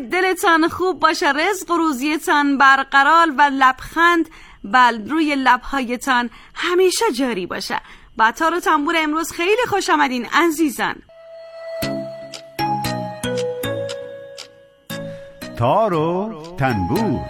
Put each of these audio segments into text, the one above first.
دلتان خوب باشه، رزق و روزیتان برقرار و لبخند روی لبهایتان همیشه جاری باشه. با تار و تنبور امروز خیلی خوش آمدین عزیزان. تار و تنبور.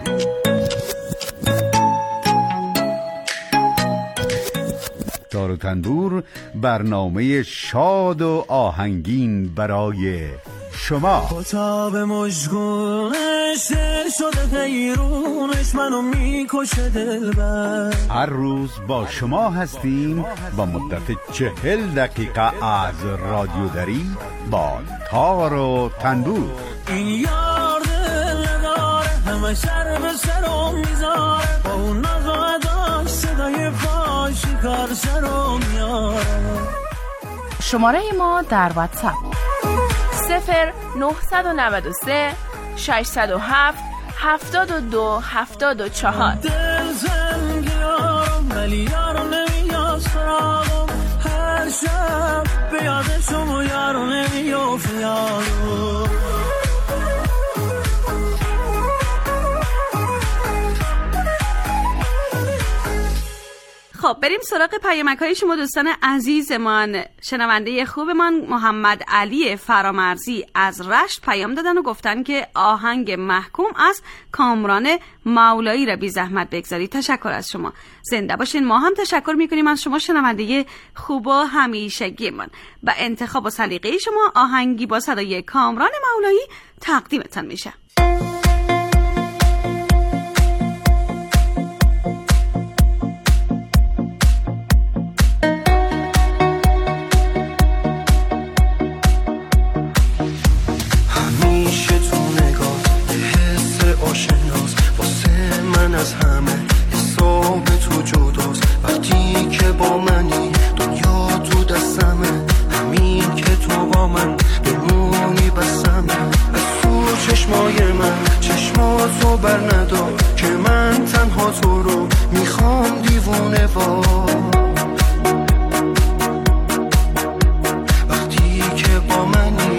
تار و تنبور برنامه شاد و آهنگین برای شما. خطاب مشگونش دل شده حیرونش منو میکشه دلبر. هر روز با شما هستیم با مدت 40 دقیقه از رادیو دری با تار و تنبور. این یار دل نداره همه سر به سرم میذاره، با اون ناز و اداش صدای پاش کار سرم میاره. شماره ما در واتساپ 0993 607 72 74. دل زنگیارم ولی یارو نمیاد سراغم، هر شب به یادشم و یارو نمیافت یارو. خب بریم سراغ پیامک‌های شما دوستان عزیزمان. شنونده خوبمان محمد علی فرامرزی از رشت پیام دادن و گفتن که آهنگ محکوم از کامران مولایی را بی زحمت بگذارید. تشکر از شما، زنده باشین. ما هم تشکر میکنیم از شما شنونده خوب و همیشگیمان. با انتخاب و سلیقه شما آهنگی با صدای کامران مولایی تقدیمتان میشه. از همه حساب تو جداست، وقتی که با منی دنیا تو دستمه، همین که تو با من بمونی بسمه. از تو چشمای من چشماتو بر ندار که من تنها تو رو میخوام دیوونه وار. وقتی که با منی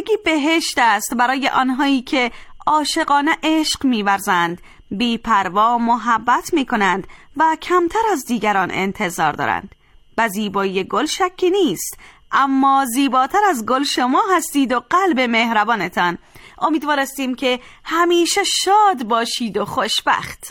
زندگی بهشت است برای آنهایی که عاشقانه عشق می‌ورزند، بی‌پروا محبت می‌کنند و کمتر از دیگران انتظار دارند. و زیبایی گل شکی نیست، اما زیباتر از گل شما هستید و قلب مهربانتان. امیدوار هستیم که همیشه شاد باشید و خوشبخت.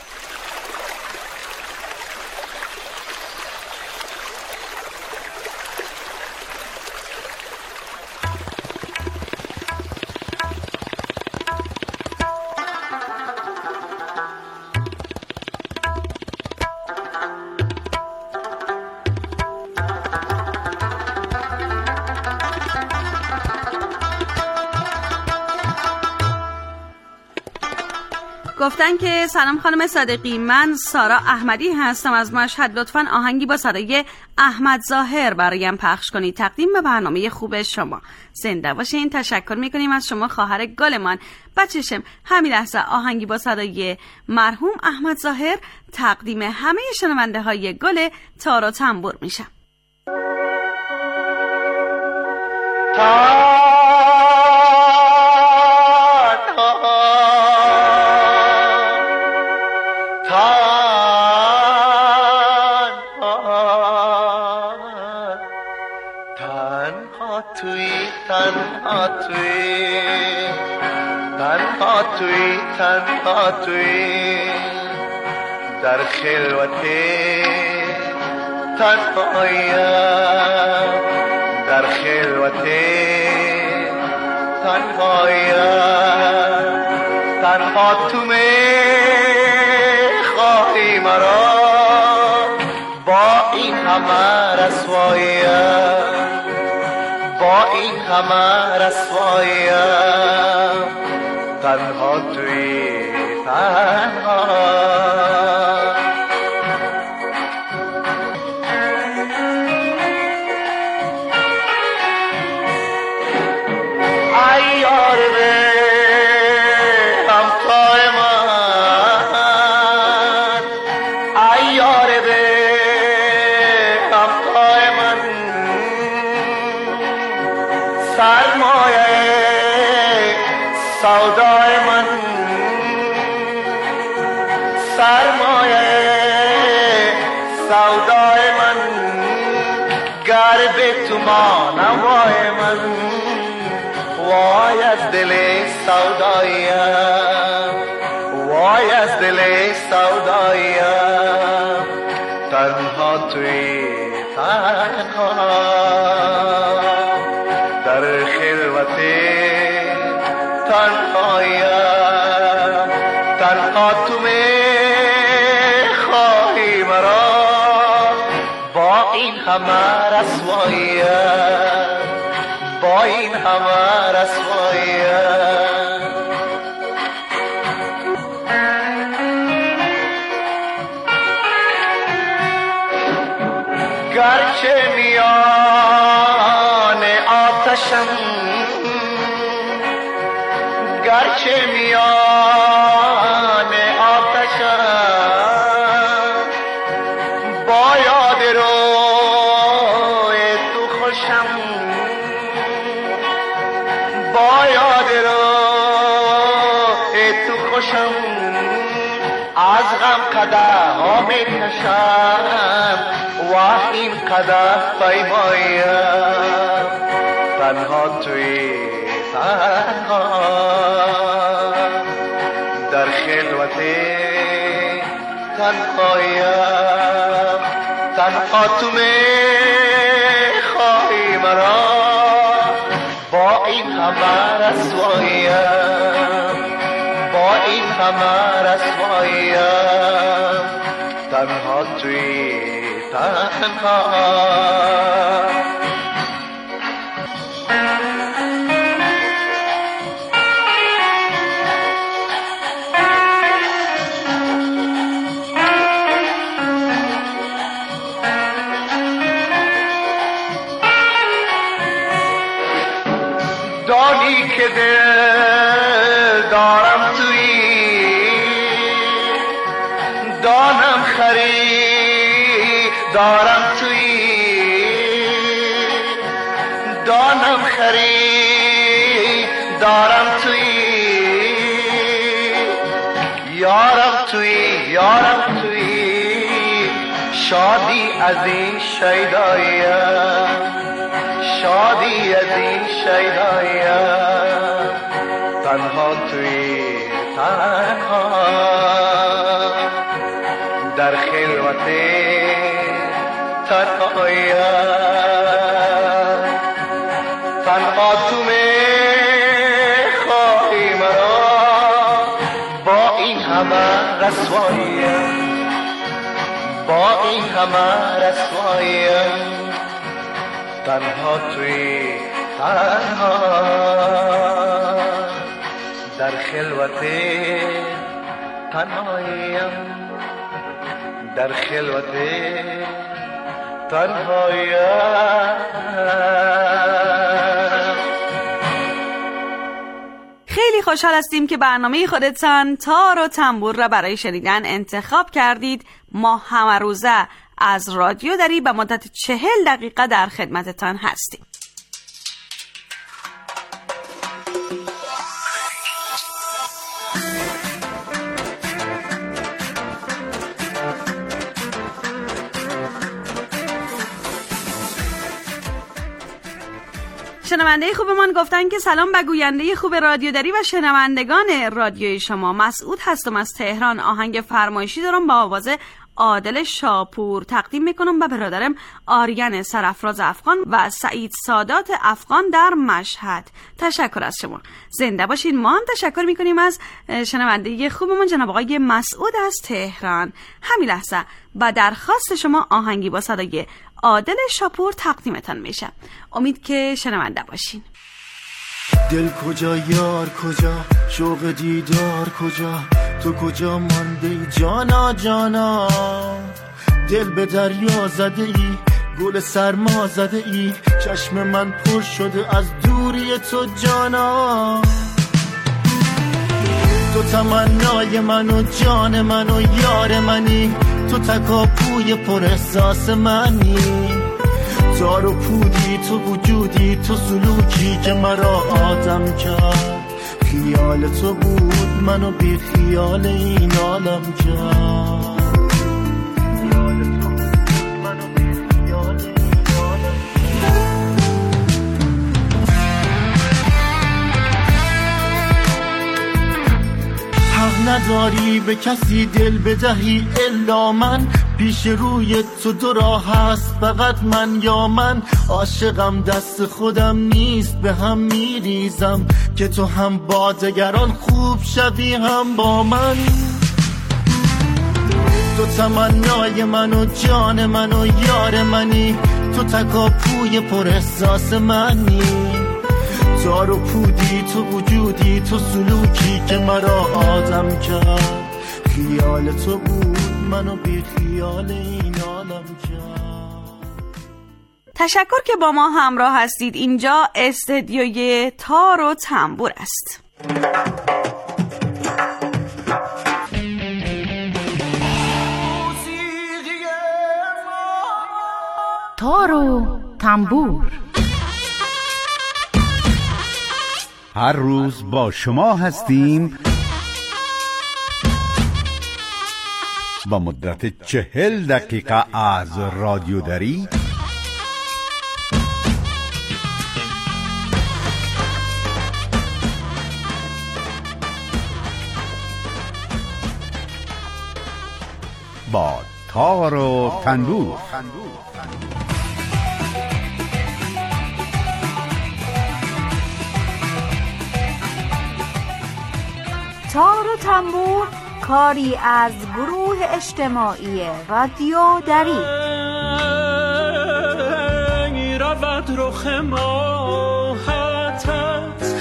گفتن که سلام خانم صادقی، من سارا احمدی هستم از مشهد. لطفاً آهنگی با صدای احمد ظاهر برایم پخش کنید. تقدیم به برنامه خوب شما. زنده باشین. تشکر میکنیم از شما خواهر گلمان. بچه‌شم همین لحظه آهنگی با صدای مرحوم احمد ظاهر تقدیم همه شنونده های گل تار و تنبور میشم. تنها توی در خلوت تنهایم، در خلوت تنهایم، تنها تو میخواهی مرا با این همه رسواییم، با این همه رسواییم، تنها توی تنها. ای یار به همتای من، ای یار به همتای من، سرمایه سودای من، سرمایه سودای من، گر به تو مانوای من، وای از دل سودایم، وای از دل سودایم، تنها توی تنها در خلوت تنهایم، تنها تو میخواهی مرا با این همه رسواییم، با این همه رسواییم. گرچه میان آتشم، گرچه میان آتشم، با یاد روی تو خوشم، با یاد روی تو خوشم، از غم قدح‌ها میکشم و این قدح پیمایم، تنها توی تنها در خلوت تنهایم، تنها تو میخواهی مرا با این همه رسواییم، با این همه رسواییم، تنها توی تنها. دانی که دل دارم توی، دانم خرید دارم توی، دانم خرید دارم توی یارم توی یارم توی شادی از این شیدایم شادی از این شیدایم تنها توی تنها در خلوت تنهایم تنها تو میخواهی مرا با این همه رسواییم با این همه رسواییم تنها توی تنها در خلوت تنهایم در خلوت تنهایم. خیلی خوشحال هستیم که برنامه خودتان تار و تنبور را برای شنیدن انتخاب کردید. ما همه روزه از رادیو دری به مدت 40 دقیقه در خدمتتان هستیم. شنونده خوبمان گفتن که سلام به گوینده خوب رادیو دری و شنوندگان رادیوی شما. مسعود هستم از تهران. آهنگ فرمایشی دارم با آواز عادل شاپور تقدیم میکنم به برادرم آریان سرافراز افغان و سعید سادات افغان در مشهد. تشکر از شما، زنده باشین. ما هم تشکر میکنیم از شنونده خوبمون جناب آقای مسعود از تهران. همین لحظه با درخواست شما آهنگی با صدای عادل شاپور تقدیمتان میشه. امید که شنونده باشین. دل کجا یار کجا شوق دیدار کجا تو کجا مانده جانا جانا دل به دریا زده ای گل سرما زده ای چشم من پر شده از دوری تو جانا تو تمنای من و جان من و یار منی تو تکاپوی پر احساس منی تار و پودی تو وجودی تو سلوکی که مرا آدم کرد خیال تو بود منو بی خیال این عالم کرد خیال تو بود منو بی خیال این عالم حق نداری به کسی دل بدهی الا من پیش روی تو دو راه هست فقط من یا من عاشقم دست خودم نیست به هم میریزم که تو هم با دگران خوب شوی هم با من تو تمنای من و جان من و یار منی تو تکاپوی پر احساس منی تار و پودی تو وجودی تو سلوکی که مرا آدم کرد خیال تو بود منو بی خیال این عالم کرد. تشکر که با ما همراه هستید. اینجا استدیوی تار و تنبور است. تار و تنبور هر روز با شما هستیم با مدت 40 دقیقه از رادیو دری با تار و تنبور. تار و تنبور کاری از گروه اجتماعی رادیو دری. رود رخ ماهتت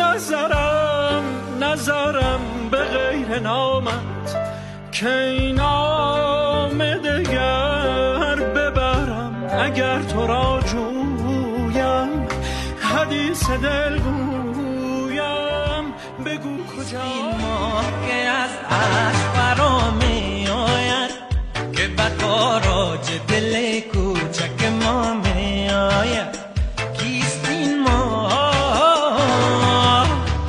نظرم به غیر نامت که این نام دگر ببرم اگر تو را جویم حدیث دل گویم بگو کجا این ماه که از عشق برام می آید که بطاراج دل کوچک ما می آید کیست این ماه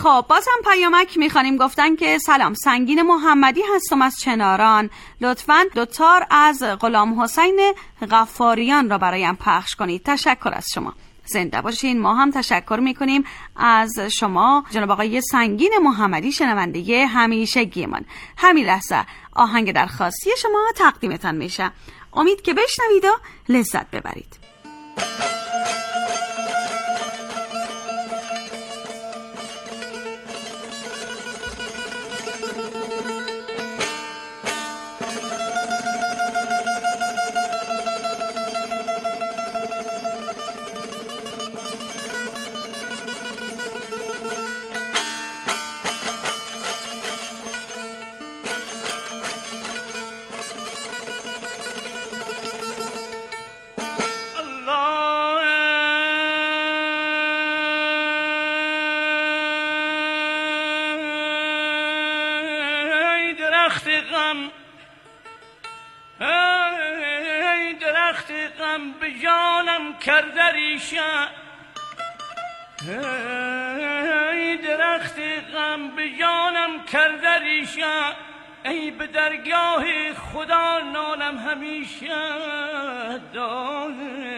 خب بازم پیامک میخوانیم. گفتن که سلام، سنگین محمدی هستم از چناران، لطفاً دوتار از غلام حسین غفاریان را برایم پخش کنید. تشکر از شما، زنده باشین. ما هم تشکر میکنیم از شما جناب آقای سنگین محمدی، شنونده همیشگیمان. همین لحظه آهنگ درخواستی شما تقدیمتان میشه. امید که بشنوید و لذت ببرید. درخت غم به جانم کرده ریشه، درخت غم به جانم کرده ریشه، ای به درگاه خدا نالم همیشه داده.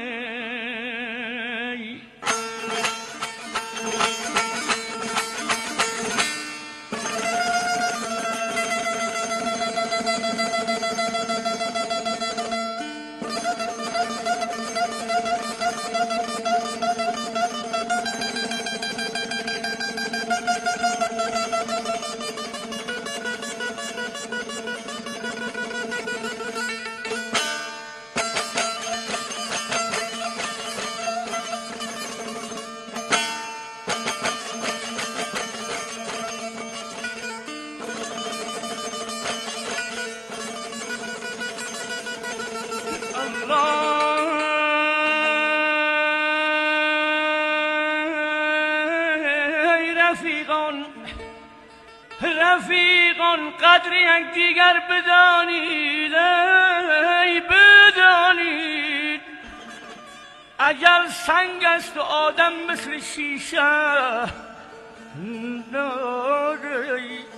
رفیقان قدر یک دیگر بدانید، ای بدانید اجل سنگ است و آدم مثل شیشه دارید.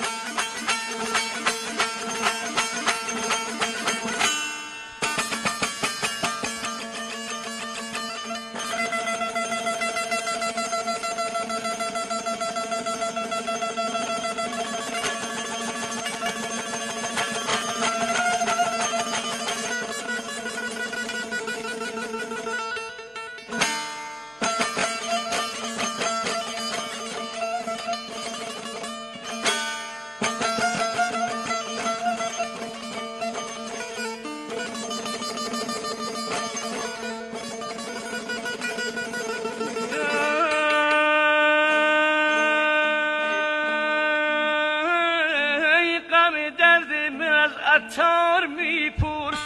عطار میپرس،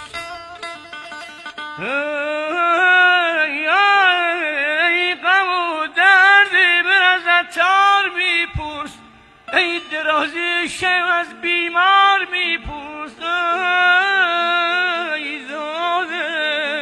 ای غم و درد من از عطار میپرس، ای درازی شب از بیمار میپرس، ای زاده.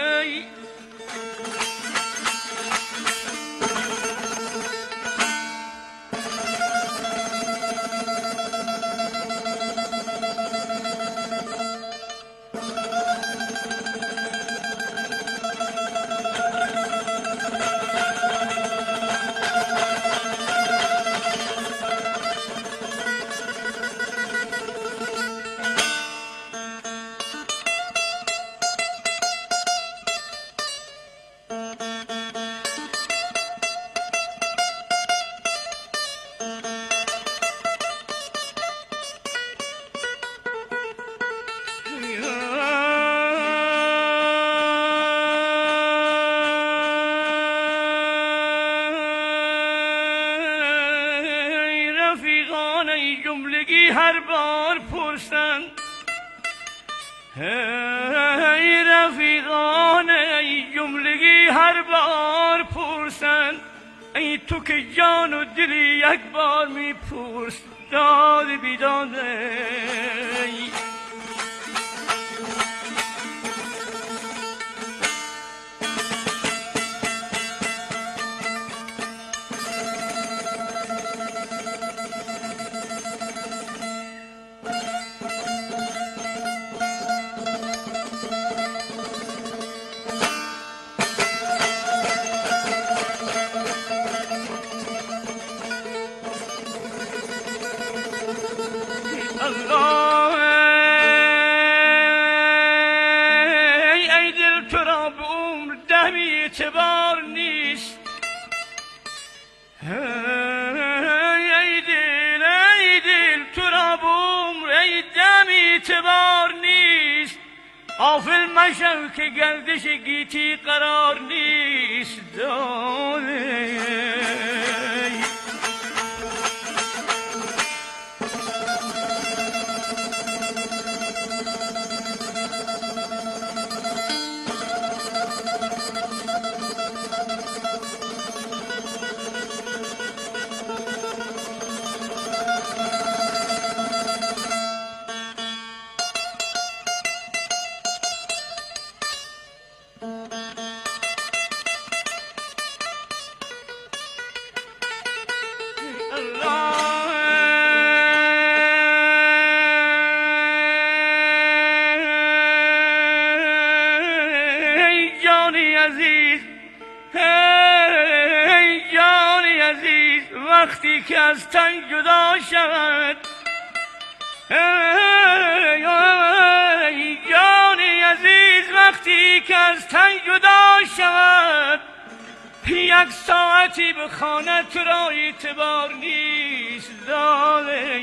هر بار پرسن، ای رفیقان ای جملگی هر بار پرسن، ای تو که جان و دلی یک بار میپرس، داد بیداده. اعتبار نیست. ای دل تو را بوم ای دم اعتبار نیست. غافل مشو که گردش گیتی قرار نیست. وقتی که از تن جدا شود، جانی عزیز وقتی که از تن جدا شود، یک ساعتی به خانه تو را اعتبار نیست. داده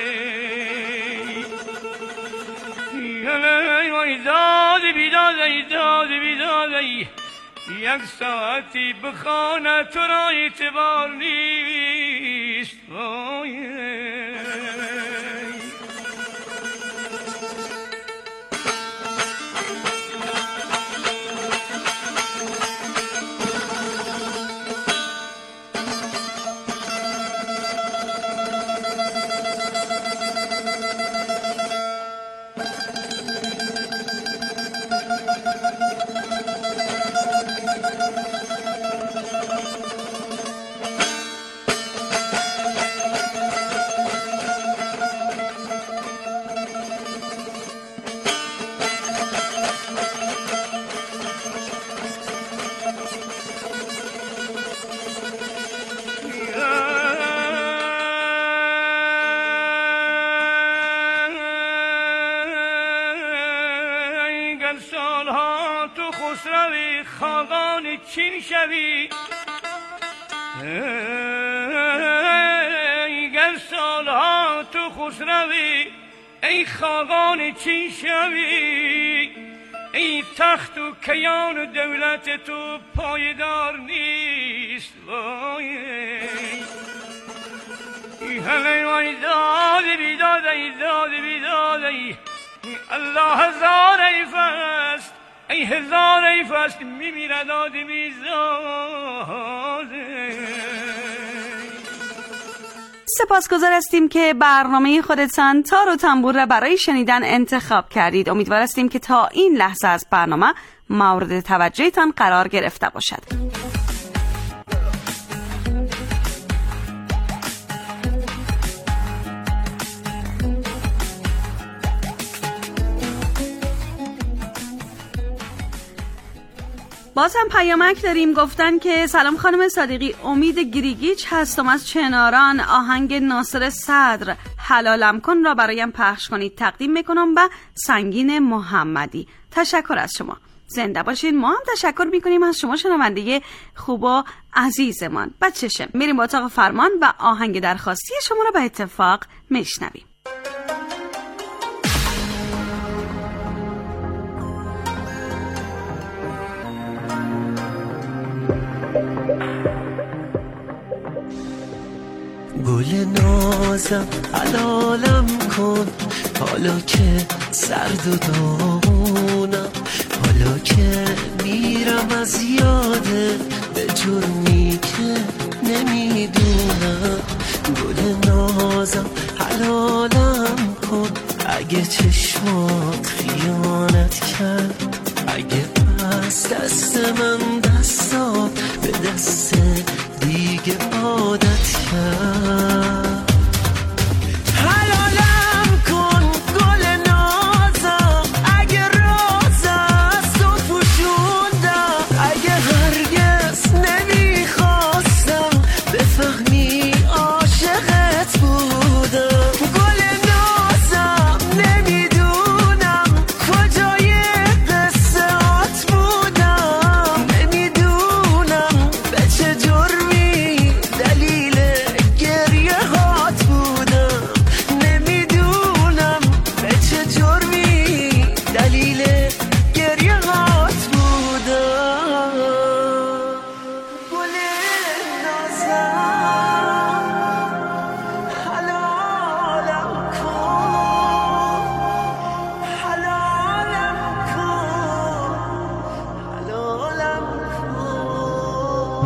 بیداده یک ساعتی به خانه تو را اعتبار نیست. سالها تو خسروی خاقان چین شوی، گر سالها تو خسروی ای خاقان چین شوی، ای تخت و کیان و دولت تو پایدار نیست. وای داده بیداده الله هزار ایف است، ای هزار ایف است میمیرد آدمی زاده. سپاسگزار هستیم که برنامه خودتان تار و تنبور را برای شنیدن انتخاب کردید. امیدوار هستیم که تا این لحظه از برنامه مورد توجهتان قرار گرفته باشد. باز هم پیامک داریم. گفتن که سلام خانم صادقی، امید گریگیچ هستم از چناران. آهنگ ناصر صدر حلالم کن را برایم پخش کنید، تقدیم میکنم به سنگین محمدی. تشکر از شما، زنده باشین. ما هم تشکر میکنیم از شما شنونده خوب و عزیزمان. بچشم میریم با اتاق فرمان و آهنگ درخواستی شما را به اتفاق میشنویم. گل نازم حلالم کن، حالا که سرد و داغونم، حالا که میرم از یاده به جرمی که نمیدونم. گل نازم حلالم کن، اگه چشمات خیانت کرد، اگه پس دست من دستات به دست دیگه عادت کرد. حلالم کن گل نازم، اگه راز از تو پوشوندم، اگه هرگز نمیخواستم بفهمی عاشقت بودم. گل نازم نمیدونم کجای قصه هات بودم،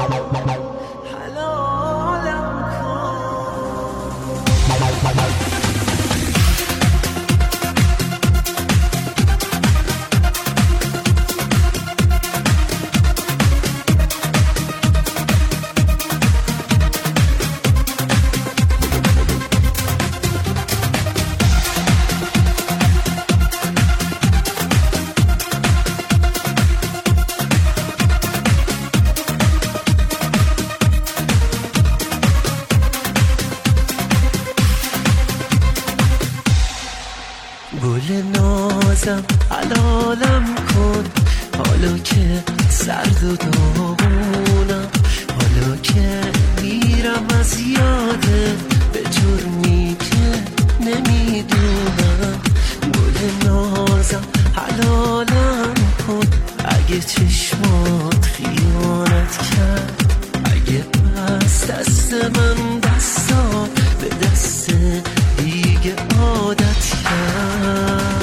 گل نازم حلالم کن، حالا که سرد و داغونم، حالا که میرم از یاده به جرمی که نمیدونم. گل نازم حلالم کن، اگه چشمات خیانت کرد، اگه پس دست من دستا به دست دیگه عادت کرد.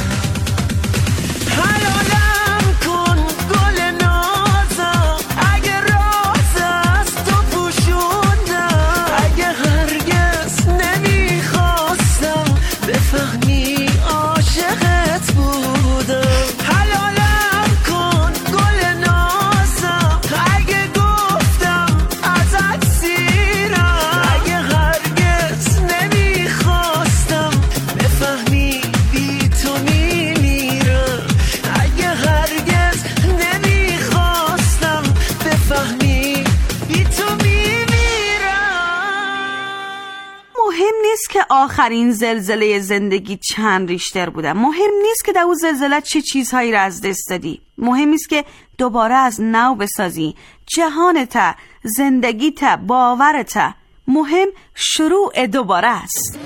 حلالم کن گل نازم، اگه راز از تو پوشوندم، اگه هرگز نمیخواستم بفهمی عاشقت بودم. حلالم کن گل نازم، اگه گفتم ازت سیرم، اگه هرگز نمیخواستم بفهمی بی تو میمیرم، اگه هرگز نمیخواستم بفهمی بی تو میمیرم. مهم نیست که آخرین زلزله زندگی چند ریشتر بوده، مهم نیست که در اون زلزله چه چیزهایی را از دست دادی، مهم نیست که دوباره از نو بسازی جهانت، زندگیت، باورت. مهم شروع دوباره است.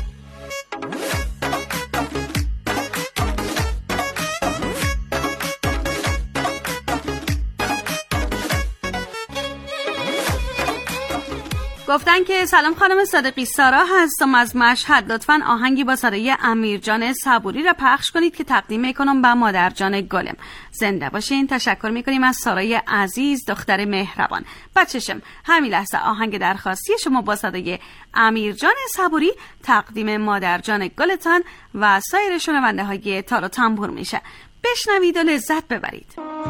گفتن که سلام خانم صادقی، سارا هستم از مشهد، لطفاً آهنگی با صدای امیرجان صبوری را پخش کنید که تقدیم میکنم به مادرجان گلم. زنده باشین. تشکر میکنیم از سارای عزیز، دختر مهربان. بچشم همین لحظه آهنگ درخواستی شما با صدای امیرجان صبوری تقدیم مادرجان گلتان و سایر شنونده های تار و تنبور میشه. بشنوید و لذت ببرید.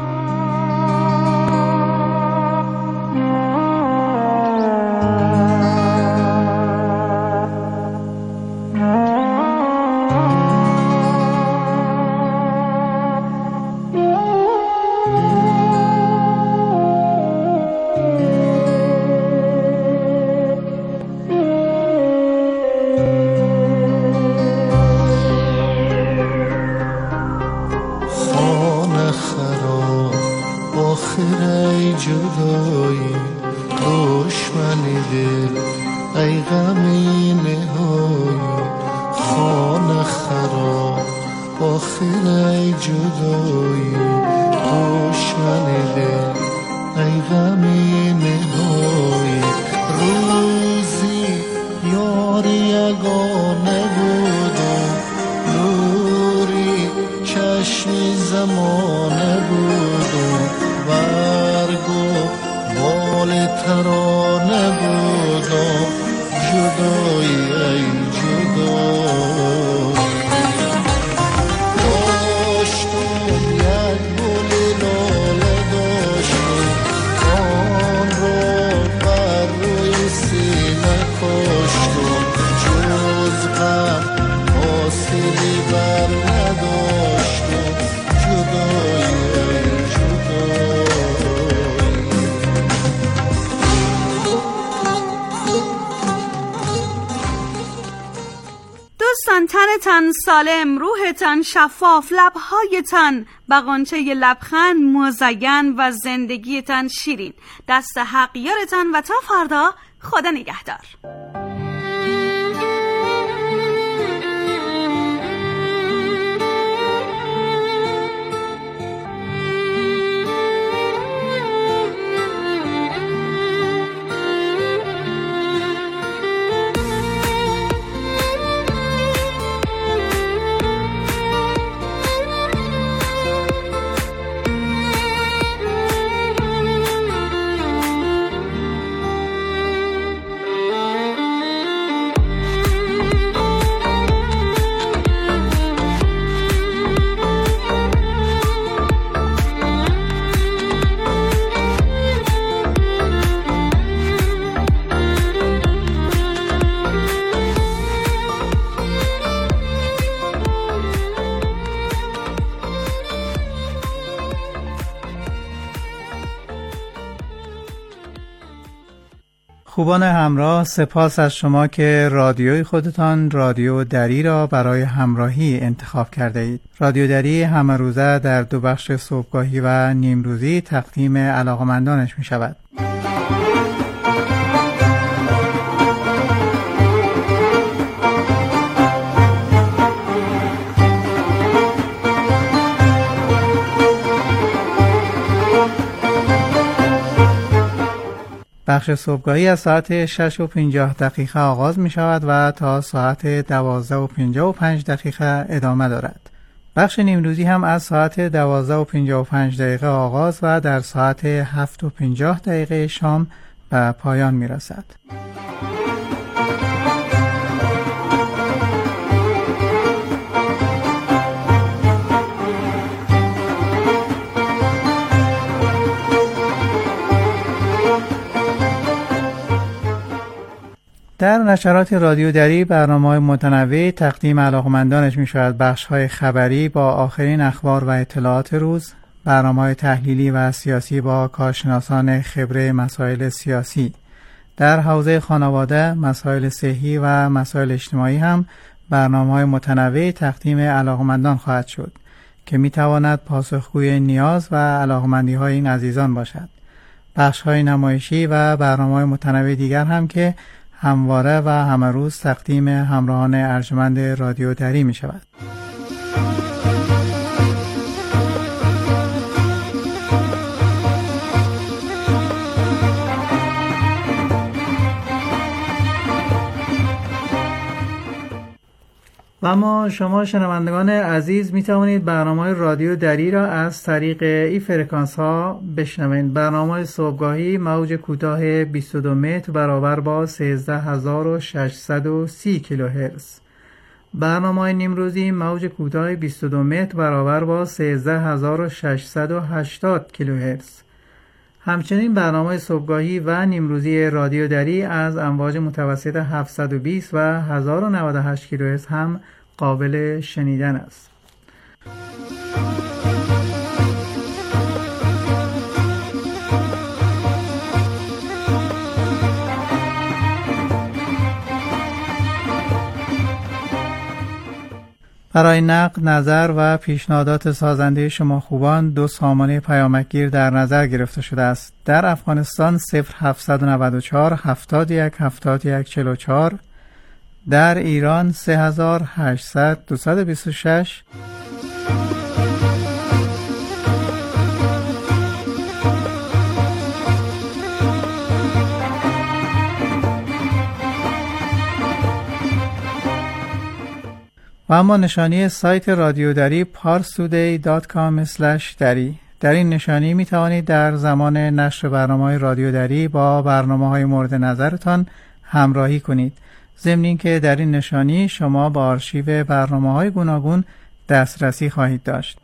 جدایی دشمنی دل ای غمی نهایی، خانه خراب آخر ای جدایی دشمنی دل ای غمی نهایی. روزی یاری یگانه بودم، نوری چشمی زمانه بودم، برگو بال ترانه بودم، جدایی ای جدایی. داشتم یک گل لاله داشتم، آن را بر روی سینه کاشتم، جز غم حاصلی بر نداشتم، جدایی ای جدایی. دوستان، تنتان سالم، روحتان شفاف، لبهایتان بغنچه لبخند مزین و زندگیتان شیرین. دست حق یارتان و تا فردا خدا نگهدار. خوبان همراه، سپاس از شما که رادیوی خودتان رادیو دری را برای همراهی انتخاب کرده اید. رادیو دری همه روزه در دو بخش صبحگاهی و نیمروزی تقدیم علاقمندانش می شود. بخش صبحگاهی از ساعت 6:50 آغاز می شود و تا ساعت 12:55 ادامه دارد. بخش نیمروزی هم از ساعت 12:55 آغاز و در ساعت 7:50 شام به پایان می رسد. در نشرات رادیو دری برنامه‌های متنوع تقدیم علاقمندانش می شود. بخش‌های خبری با آخرین اخبار و اطلاعات روز، برنامه‌های تحلیلی و سیاسی با کارشناسان خبره مسائل سیاسی. در حوزه خانواده، مسائل صحی و مسائل اجتماعی هم برنامه‌های متنوع تقدیم علاقمندان خواهد شد که می تواند پاسخگوی نیاز و علاقمندی‌های این عزیزان باشد. بخش‌های نمایشی و برنامه‌های متنوع دیگر هم که همواره و همه روز تقدیم همراهان ارجمند رادیو دری می شود. و اما شما شنوندگان عزیز می توانید برنامه رادیو دری را از طریق این فرکانس ها بشنوید. برنامه صبحگاهی موج کوتاه 22 متر برابر با 13630 کیلوهرتز. برنامه نیمروزی موج کوتاه 22 متر برابر با 13680 کیلوهرتز. همچنین برنامه صبحگاهی و نیمروزی رادیو دری از امواج متوسط 720 و 1098 کیلوهرتز هم قابل شنیدن است. برای نقد، نظر و پیشنهادات سازنده شما خوبان 2 سامانه پیامکگیر در نظر گرفته شده است. در افغانستان 0794 71 71 44، در ایران 3800 226 و اما نشانی سایت رادیو دری parstoday.com/dari. در این نشانی می توانید در زمان نشر برنامه‌های رادیو دری با برنامه‌های مورد نظرتان همراهی کنید. ضمن اینکه در این نشانی شما با آرشیو برنامه‌های گوناگون دسترسی خواهید داشت.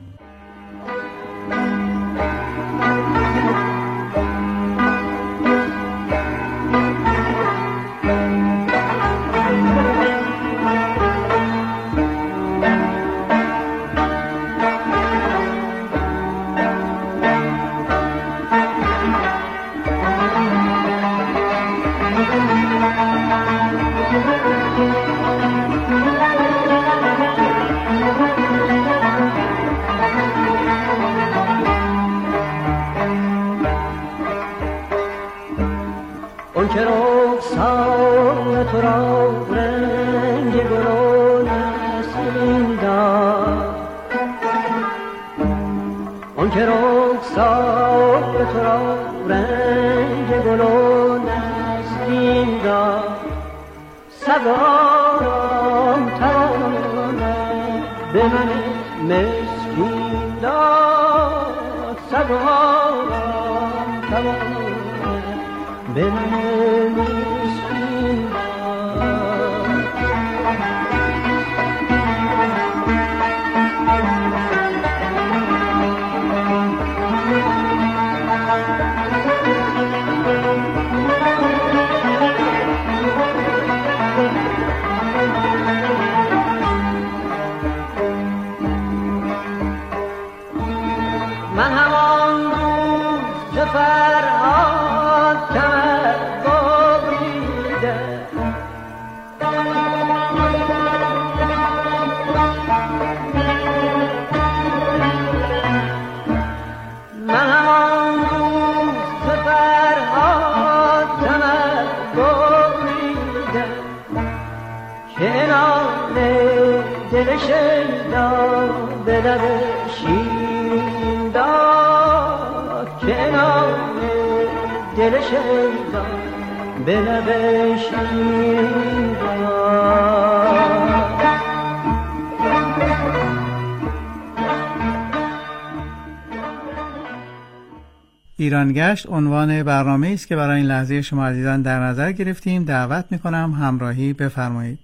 من همان روز که فرهاد کرد با شیدا به لب شیرین داد که نام دل شیدا به لب شیرین داد. ایرانگشت عنوان برنامه است که برای این لحظه شما عزیزان در نظر گرفتیم. دعوت میکنم همراهی بفرمایید.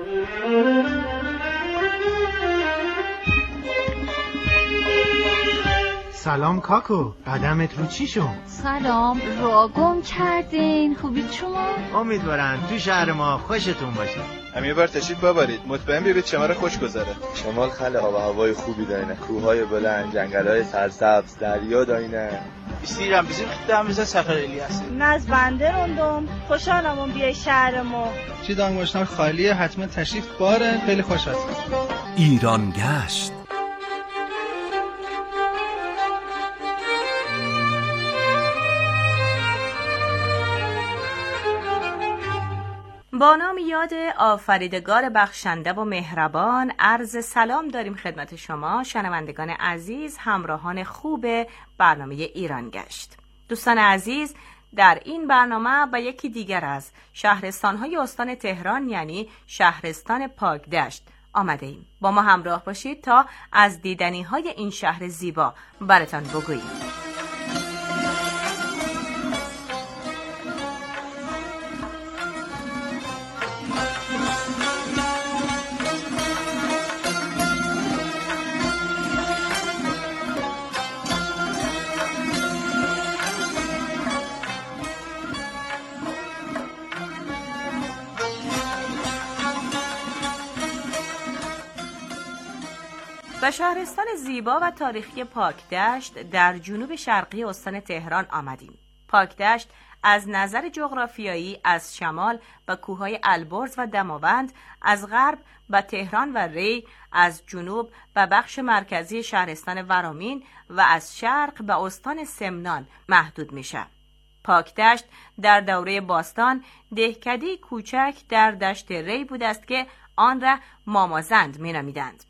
سلام کاکو، قدمت رو چی شد؟ سلام، را گم کردین. خوبید شما؟ امیدوارم تو شهر ما خوشتون باشه. هم یه بار تشریف ببرید، مطمئن بیارید شمال خوش گذره. شمال خیلی آب و هوای خوبی داره، کوههای بلند، جنگل‌های سرسبز، دریا داینه. بیسیرم خدام میز سفر الیاس. ناز بنده روندم، خوشحالم بیای شهر ما. چی دانگوشتار خالیه، حتما تشریف باره، خیلی خوش هستم. ایرانگشت. با نام یاد آفریدگار بخشنده و مهربان عرض سلام داریم خدمت شما شنوندگان عزیز، همراهان خوب برنامه ایرانگشت. دوستان عزیز، در این برنامه با یکی دیگر از شهرستان‌های استان تهران یعنی شهرستان پاکدشت آمده ایم. با ما همراه باشید تا از دیدنی‌های این شهر زیبا براتان بگوییم. و شهرستان زیبا و تاریخی پاکدشت در جنوب شرقی استان تهران آمدیم. پاکدشت از نظر جغرافیایی از شمال به کوههای البرز و دماوند، از غرب به تهران و ری، از جنوب به بخش مرکزی شهرستان ورامین و از شرق به استان سمنان محدود میشه. پاکدشت در دوره باستان دهکده‌ای کوچک در دشت ری بود است که آن را مامازند می‌نامیدند.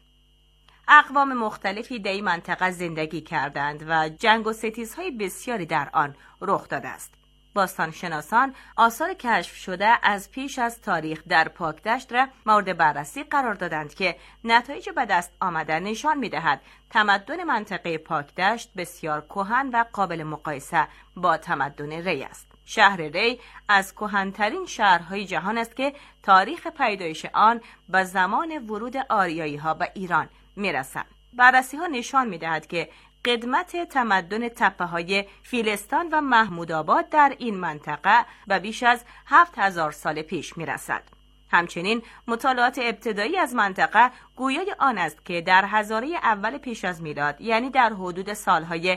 اقوام مختلفی در این منطقه زندگی کردند و جنگ و ستیزهای بسیاری در آن رخ داده است. باستانشناسان آثار کشف شده از پیش از تاریخ در پاکدشت را مورد بررسی قرار دادند که نتایج به دست آمده نشان می‌دهد تمدن منطقه پاکدشت بسیار کهن و قابل مقایسه با تمدن ری است. شهر ری از کهن‌ترین شهرهای جهان است که تاریخ پیدایش آن به زمان ورود آریایی‌ها به ایران میرسند. بررسی‌ها نشان می‌دهد که قدمت تمدن تپه‌های فیلستان و محمودآباد در این منطقه به بیش از 7000 سال پیش میرسد. همچنین مطالعات ابتدایی از منطقه گویای آن است که در هزاره اول پیش از میلاد، یعنی در حدود سالهای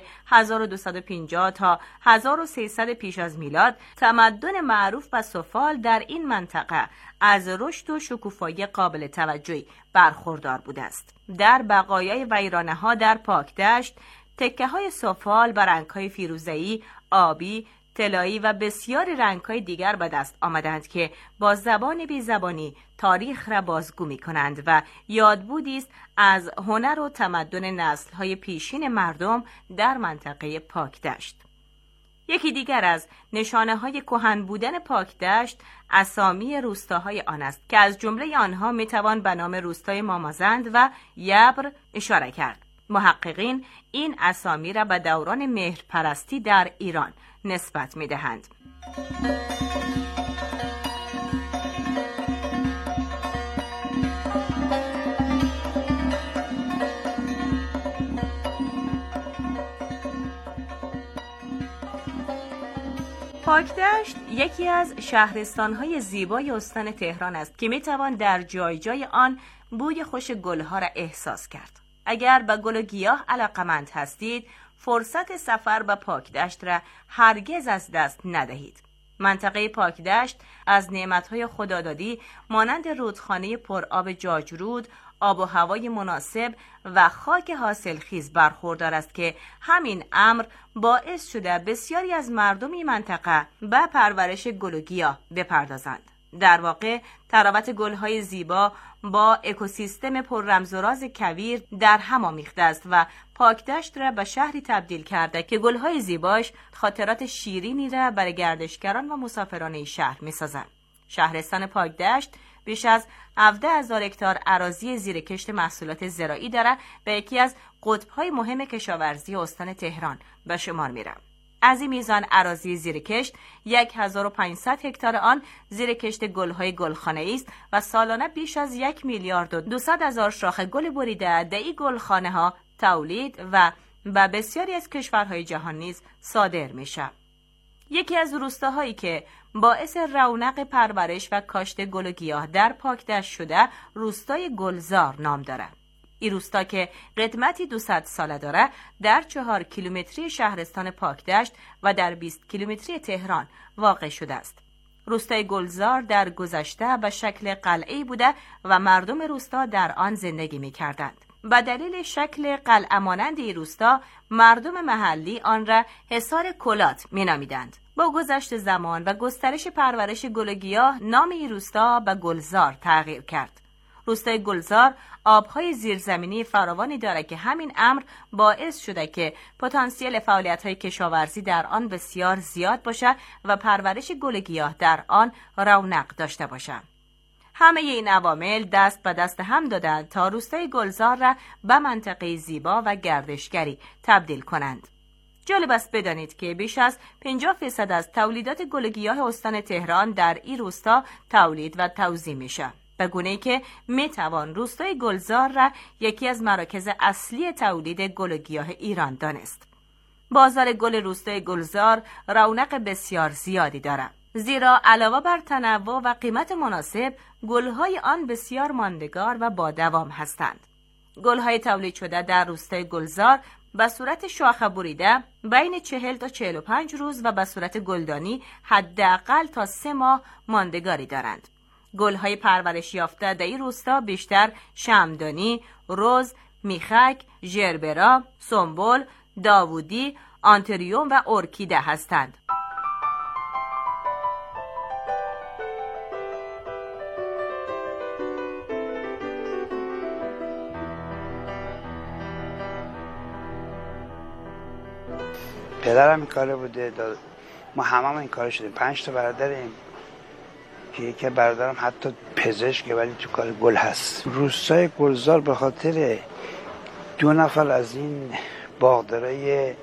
1250 تا 1300 پیش از میلاد، تمدن معروف به سفال در این منطقه از رشد و شکوفایی قابل توجهی برخوردار بوده است. در بقایای ویرانه‌ها در پاکدشت تکه‌های سفال با رنگ‌های فیروزه‌ای، آبی، طلایی و بسیاری رنگ‌های دیگر به دست آمدند که با زبان بی زبانی تاریخ را بازگو می‌کنند و یادبودی است از هنر و تمدن نسل‌های پیشین مردم در منطقه پاکدشت. یکی دیگر از نشانه‌های کهن بودن پاکدشت اسامی روستاهای آن است که از جمله آنها می‌توان به نام روستای مامازند و یبر اشاره کرد. محققین این اسامی را به دوران مهرپرستی در ایران نسبت می‌دهند. پاکدشت یکی از شهرستان‌های زیبای استان تهران است که می‌توان در جای جای آن بوی خوش گل‌ها را احساس کرد. اگر به گل و گیاه علاقه‌مند هستید، فرصت سفر به پاکدشت را هرگز از دست ندهید. منطقه پاکدشت از نعمت‌های خدادادی مانند رودخانه پرآب جاجرود، آب و هوای مناسب و خاک حاصلخیز برخوردار است که همین امر باعث شده بسیاری از مردم این منطقه به پرورش گل و گیاه بپردازند. در واقع تراوت گل‌های زیبا با اکوسیستم پر رمز و راز کویر در هم آمیخته است و پاکدشت را به شهری تبدیل کرده که گل‌های زیباش خاطرات شیرینی را برای گردشگران و مسافران این شهر می‌سازند. شهرستان پاکدشت بیش از 17,000 هکتار اراضی زیر کشت محصولات زراعی دارد و یکی از قطب‌های مهم کشاورزی استان تهران به شمار می‌رود. از این میزان اراضی زیر کشت 1500 هکتار آن زیر کشت گل‌های گلخانه‌ای است و سالانه بیش از 1,200,000 شاخه گل بریده در این گلخانه‌ها تولید و به بسیاری از کشورهای جهان نیز صادر می‌شود. یکی از روستاهایی که باعث رونق پرورش و کاشت گل و گیاه در پاکدشت شده روستای گلزار نام دارد. این روستا که قدمتی 200 ساله داره در 4 کیلومتری شهرستان پاکدشت و در 20 کیلومتری تهران واقع شده است. روستای گلزار در گذشته به شکل قلعه‌ای بوده و مردم روستا در آن زندگی می‌کردند. به دلیل شکل قلعه مانند این روستا مردم محلی آن را حصار کلات می‌نامیدند. با گذشت زمان و گسترش پرورش گل و گیاه نام این روستا به گلزار تغییر کرد. روستای گلزار آبهای زیرزمینی فراوانی دارد که همین امر باعث شده که پتانسیل فعالیت‌های کشاورزی در آن بسیار زیاد باشد و پرورش گل و گیاه در آن رونق داشته باشد. همه این عوامل دست به دست هم دادند تا روستای گلزار را به منطقه زیبا و گردشگری تبدیل کنند. جالب است بدانید که بیش از 50% از تولیدات گل و گیاه استان تهران در این روستا تولید و توزیع میشه، به گونه‌ای که میتوان روستای گلزار را یکی از مراکز اصلی تولید گل و گیاه ایران دانست. بازار گل روستای گلزار رونق بسیار زیادی دارد، زیرا علاوه بر تنوع و قیمت مناسب، گل‌های آن بسیار ماندگار و با دوام هستند. گل‌های تولید شده در روستای گلزار به صورت شاخه بریده بین 40 تا 45 روز و به صورت گلدانی حداقل تا 3 ماه ماندگاری دارند. گل‌های پرورش یافته در این روستا بیشتر شمعدانی، رز، میخک، ژربرا، سنبل، داوودی، آنتریوم و ارکیده هستند. پدرم این کاره بوده، ما همه این کاره شدیم. 5 تا برادریم که یکی برادرم حتی پزشکه ولی تو کار گل هست. روستای گلزار به خاطر 2 نفر از این باغدارای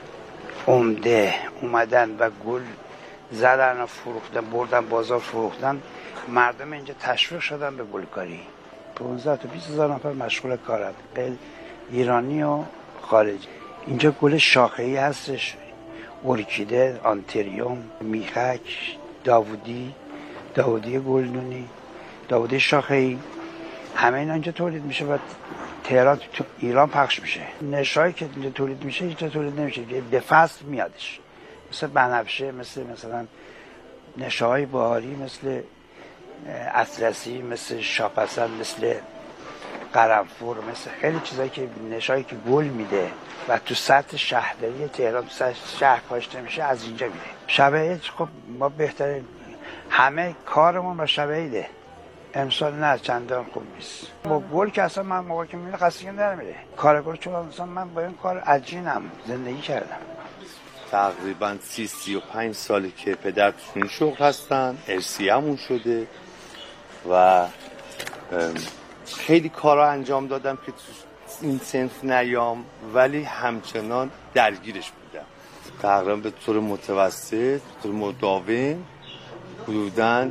عمده اومدن و گل زدن و فروختن، بردن بازار فروختن، مردم اینجا تشویق شدن به گلکاری. 15 تا 20 هزار نفر مشغول کارند، ایرانی و خارجی. اینجا گل شاخه‌ای هستش، ارکیده، آنتریوم، میخک، داوودی گلدونی، داوودی شاخه‌ای، همه اینا اینجا تولید میشه و تهران تو ایران پخش میشه. نشایی که اینجا تولید میشه اینجا تولید نمیشه، به فصل میادش، مثل بنفشه، مثلا نشاهای بهاری، مثل اطلسی، مثل شاپسند، مثل قرنفور، مثل خیلی چیزایی که نشایی که گل میده و تو سطح شهرداری تهران، تو سطح شهر کاشته میشه، از اینجا میره. شب عید خب ما بهترین همه کارمون با شب عیده. امسال نه چندان خوب نیست. با گل که اصلا من موقع که میره خستگی نمیره. کار گل چون مثلا من با این کار عجینم زندگی کردم. تقریبا 30-35 ساله که پدر تو این شغل هستن، ارثیه‌مون شده و خیلی کارا انجام دادم که تو این صنف نیام، ولی همچنان درگیرش بودم. تقریبا به طور متوسط، به طور مداوم حدوداً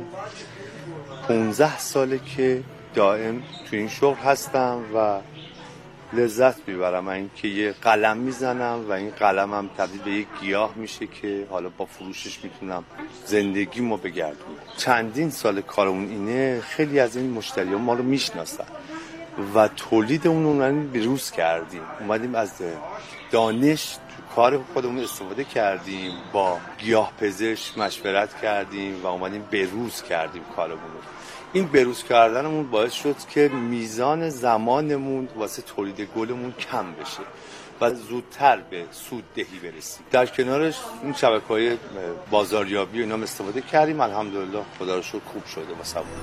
15 ساله که دائم تو این شغل هستم و لذت میبرم این که یه قلم میزنم و این قلمم تبدیل به یک گیاه میشه که حالا با فروشش میتونم زندگیمو بگردونم. چندین سال کارمون اینه، خیلی از این مشتریان ما رو میشناسن و تولید اون بروز کردیم، اومدیم از دانش تو کار خودمون استفاده کردیم، با گیاه پزشک مشورت کردیم و اومدیم بروز کردیم کارمون. این بروز کردنمون باعث شد که میزان زمانمون واسه تولید گلمون کم بشه و زودتر به سوددهی برسیم. در کنارش این شبکه‌های بازاریابی و اینا استفاده کردیم. الحمدلله خدا رو شکر خوب شده واسه ما.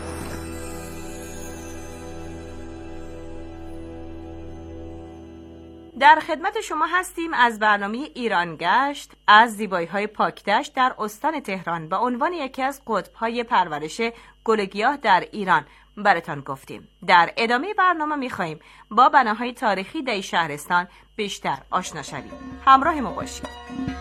در خدمت شما هستیم از برنامه ایران گشت از زیبایی‌های پاکدشت در استان تهران به عنوان یکی از قطب‌های پرورش گل و گیاه در ایران براتان گفتیم. در ادامه برنامه می‌خواهیم با بناهای تاریخی در شهرستان بیشتر آشنا شویم. همراه ما باشید.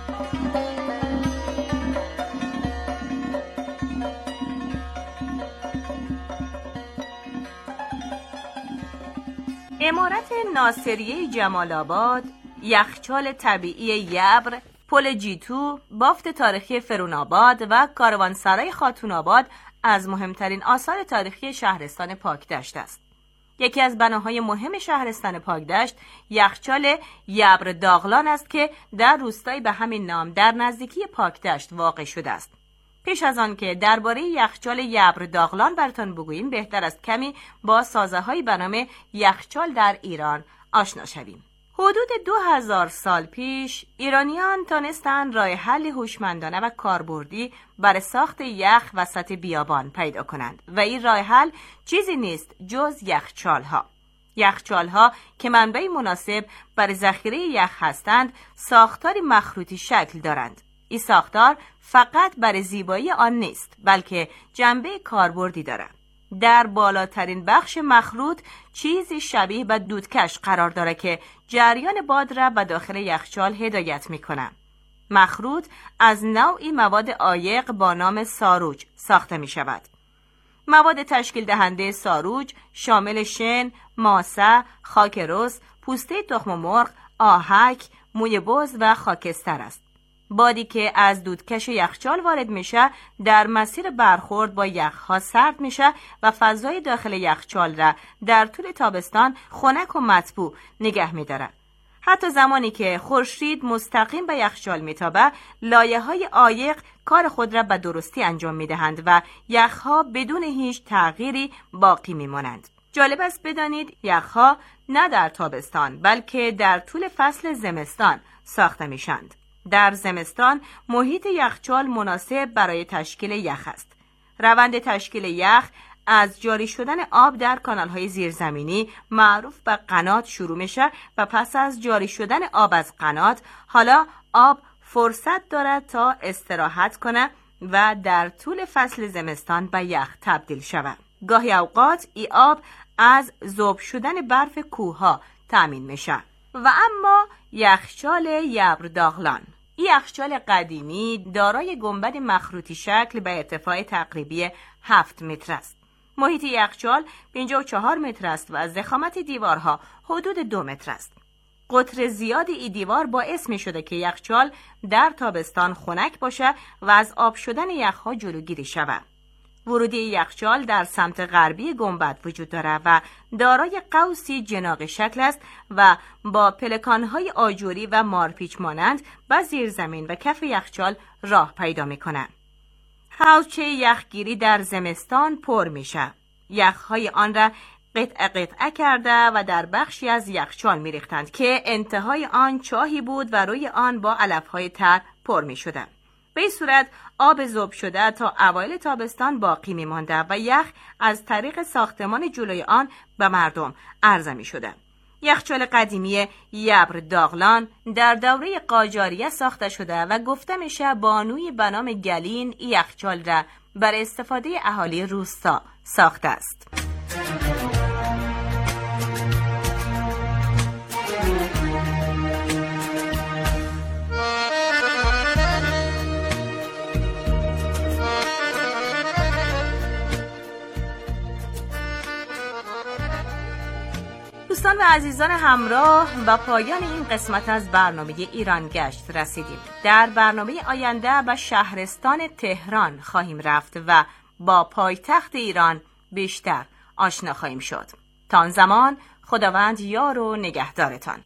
عمارت ناصریه جمال آباد، یخچال طبیعی یبر، پل جیتو، بافت تاریخی فرون آباد و کاروانسرای خاتون آباد از مهمترین آثار تاریخی شهرستان پاکدشت است. یکی از بناهای مهم شهرستان پاکدشت یخچال یبر داغلان است که در روستایی به همین نام در نزدیکی پاکدشت واقع شده است. پیش از آن که درباره یخچال یبر داغلان براتون بگوییم بهتر است کمی با سازه‌های به نام یخچال در ایران آشنا شویم. حدود 2000 سال پیش ایرانیان تانستند راه حل هوشمندانه و کاربردی برای ساخت یخ وسط بیابان پیدا کنند و این راه حل چیزی نیست جز یخچال‌ها. یخچال‌ها که منبع مناسب برای ذخیره یخ هستند ساختاری مخروطی شکل دارند. این ساختار فقط برای زیبایی آن نیست بلکه جنبه کاربردی دارد. در بالاترین بخش مخروط چیزی شبیه به دودکش قرار دارد که جریان باد را به داخل یخچال هدایت می‌کند. مخروط از نوعی مواد عایق با نام ساروج ساخته می‌شود. مواد تشکیل دهنده ساروج شامل شن، ماسه، خاک رس، پوسته تخم مرغ، آهک، موی بز و خاکستر است. بادی که از دودکش یخچال وارد میشه در مسیر برخورد با یخها سرد میشه و فضای داخل یخچال را در طول تابستان خنک و مطبوع نگه میداره. حتی زمانی که خورشید مستقیم به یخچال میتابه، لایه‌های عایق کار خود را به درستی انجام میدهند و یخها بدون هیچ تغییری باقی میمانند. جالب است بدانید یخها نه در تابستان بلکه در طول فصل زمستان ساخته میشند. در زمستان محیط یخچال مناسب برای تشکیل یخ است. روند تشکیل یخ از جاری شدن آب در کانال‌های زیرزمینی معروف به قنات شروع میشه و پس از جاری شدن آب از قنات حالا آب فرصت دارد تا استراحت کنه و در طول فصل زمستان به یخ تبدیل شود. گاهی اوقات این آب از ذوب شدن برف کوه‌ها تامین میشه. و اما یخچال یبر داغلان، این یخچال قدیمی دارای گنبد مخروطی شکل به ارتفاع تقریبی 7 متر است. محیط یخچال 54 متر است و ضخامت دیوارها حدود 2 متر است. قطر زیاد این دیوار باعث می شده که یخچال در تابستان خنک باشه و از آب شدن یخها جلوگیری شود. ورودی یخچال در سمت غربی گنبد وجود دارد و دارای قوسی جناق شکل است و با پلکان‌های آجوری و مارپیچ مانند به زیر زمین و کف یخچال راه پیدا می‌کنند. حوضچه یخگیری در زمستان پر میشه. یخ‌های آن را قطعه کرده و در بخشی از یخچال می‌ریختند که انتهای آن چاهی بود و روی آن با علف‌های تر پر می‌شدند. به این صورت آب ذوب شده تا اوایل تابستان باقی می‌مانده و یخ از طریق ساختمان جلوی آن به مردم عرضه می‌شده. یخچال قدیمی یبر داغلان در دوره قاجاریه ساخته شده و گفته میشه بانوی به نام گلین یخچال را برای استفاده اهالی روستا ساخته است. دوستان و عزیزان همراه و پایان این قسمت از برنامه ایران گشت رسیدیم. در برنامه آینده به شهرستان تهران خواهیم رفت و با پایتخت ایران بیشتر آشنا خواهیم شد. تا آن زمان خداوند یار و نگهدارتان.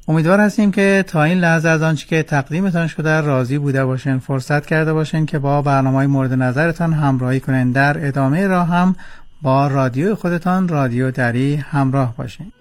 امیدوار هستیم که تا این لحظه از آنچه که تقدیمتان شده راضی بوده باشین، فرصت کرده باشین که با برنامه‌های مورد نظرتان همراهی کنین. در ادامه راه هم با رادیو خودتان، رادیو دری، همراه باشین.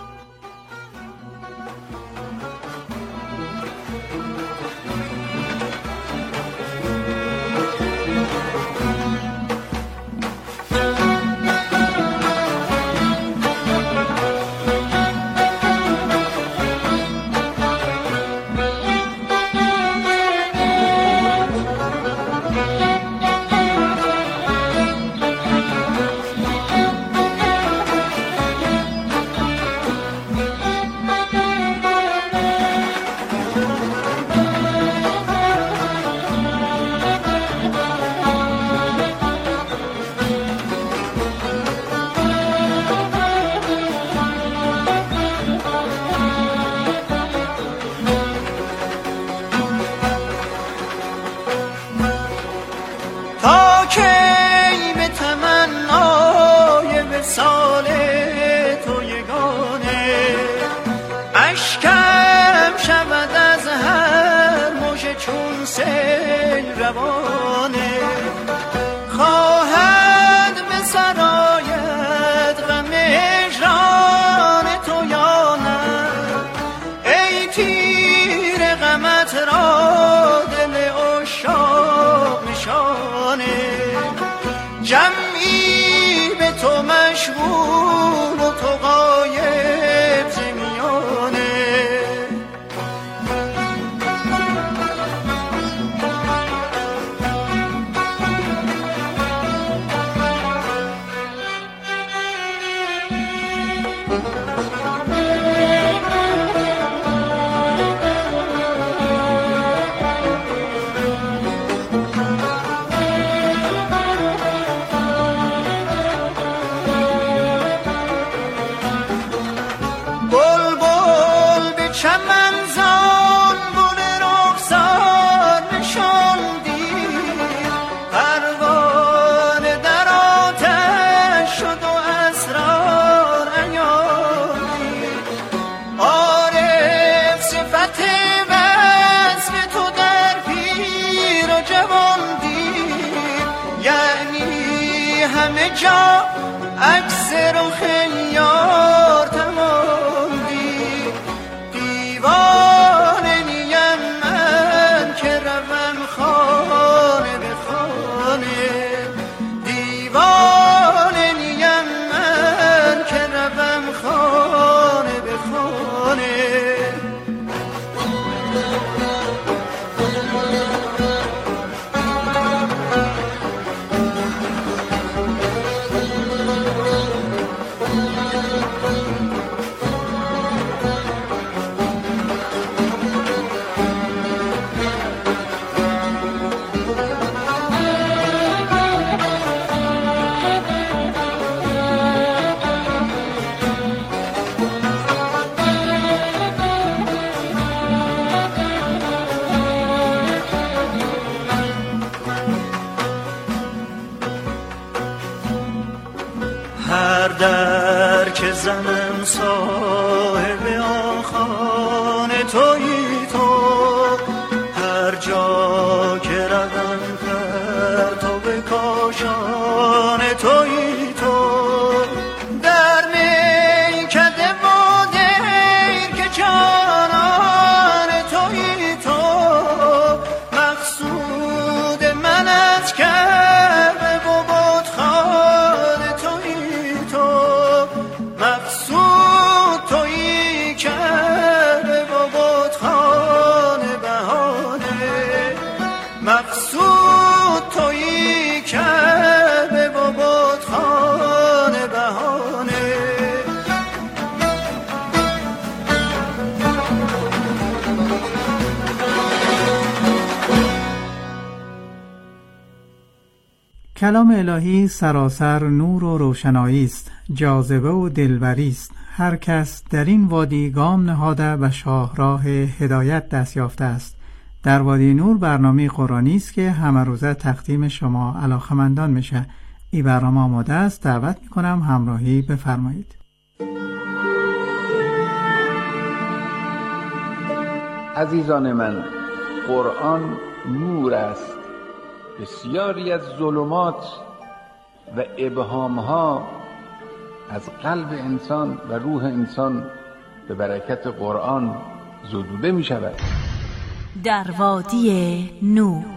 هر در که زنم صاحب آخان تویی تو، هر جا که روم پرتاب کاشان تویی تو، در میکده و دیر که جانان تویی تو، مقصود من از کعبه و بتخانه تویی تو، مقصود تویی کعبه و بتخانه بهانه، مقصود تویی کعبه و بتخانه بهانه. کلام الهی سراسر نور و روشنایی است، جاذبه و دلبری است. هر کس در این وادی گام نهاده و شاهراه هدایت دست یافته است. در وادی نور برنامه قرآنی است که همه روزه تقدیم شما علاقه‌مندان میشه. این برنامه آماده است، دعوت میکنم همراهی بفرمایید. عزیزان من، قرآن نور است. بسیاری از ظلمات و ابهامها از قلب انسان و روح انسان به برکت قرآن زدوده می شود. در وادی نور.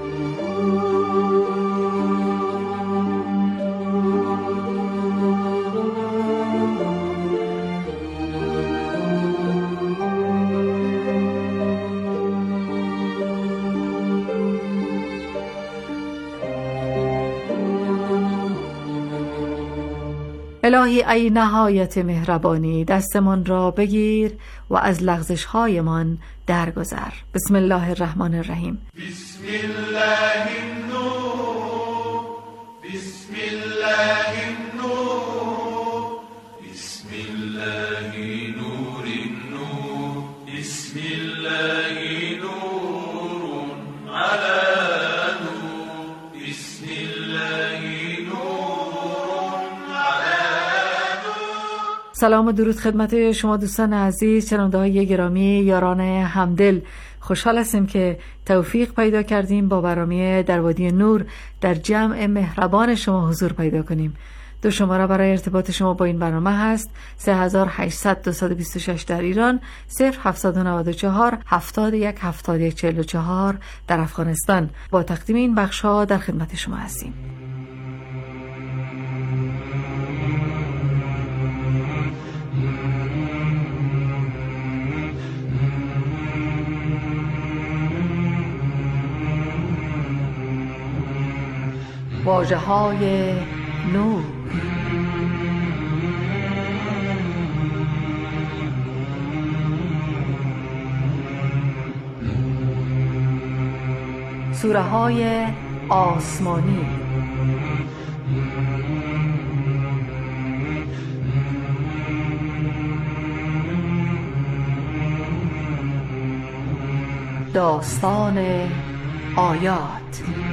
الهی ای نهایت مهربانی، دستمان را بگیر و از لغزش‌هایمان درگذر. بسم الله الرحمن الرحیم. بسم الله النور، بسم الله النور، بسم الله نور النور، بسم الله نور على نور، بسم الله سلام و درود خدمت شما دوستان عزیز، شنونده‌های گرامی، یاران همدل. خوشحال هستیم که توفیق پیدا کردیم با برنامه در وادی نور در جمع مهربان شما حضور پیدا کنیم. دو شماره برای ارتباط شما با این برنامه هست: 3800-226 در ایران، 0794-71-7144 در افغانستان. با تقدیم این بخش‌ها در خدمت شما هستیم. واژه‌های نور. سوره‌های آسمانی. داستان آیات.